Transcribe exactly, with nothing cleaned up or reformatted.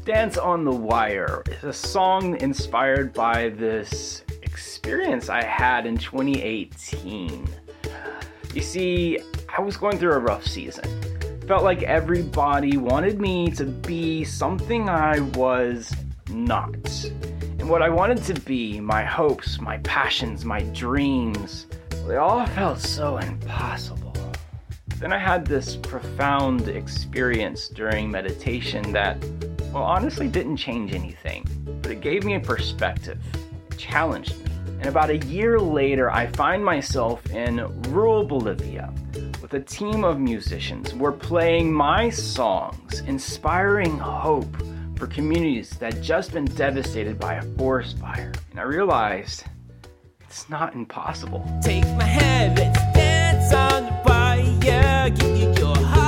Dance on the Wire is a song inspired by this experience I had in twenty eighteen. You see, I was going through a rough season. Felt like everybody wanted me to be something I was not. And what I wanted to be, my hopes, my passions, my dreams, they all felt so impossible. Then I had this profound experience during meditation that, well, honestly didn't change anything, but it gave me a perspective. It challenged me. And about a year later, I find myself in rural Bolivia with a team of musicians. We're playing my songs, inspiring hope for communities that had just been devastated by a forest fire. And I realized it's not impossible. Take my hand, let's dance on the fire. Give you your heart.